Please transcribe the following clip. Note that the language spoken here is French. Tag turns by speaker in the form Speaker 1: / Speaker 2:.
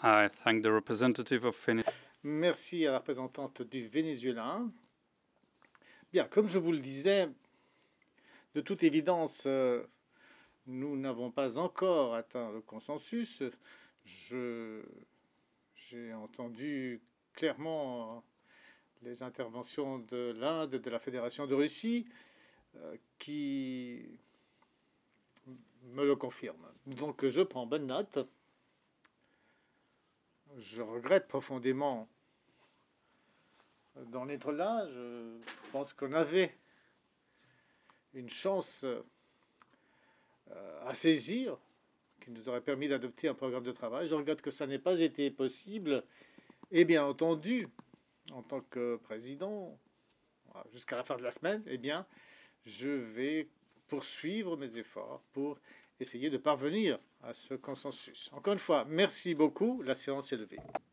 Speaker 1: I thank the representative of
Speaker 2: Merci à la représentante du Venezuela. Bien, comme je vous le disais, de toute évidence, nous n'avons pas encore atteint le consensus. J'ai entendu clairement les interventions de l'Inde et de la Fédération de Russie qui me le confirment. Donc je prends bonne note. Je regrette profondément d'en être là. Je pense qu'on avait une chance à saisir qui nous aurait permis d'adopter un programme de travail. Je regrette que ça n'ait pas été possible. Et bien entendu, en tant que président, jusqu'à la fin de la semaine, eh bien, je vais poursuivre mes efforts pour essayer de parvenir à ce consensus. Encore une fois, merci beaucoup. La séance est levée.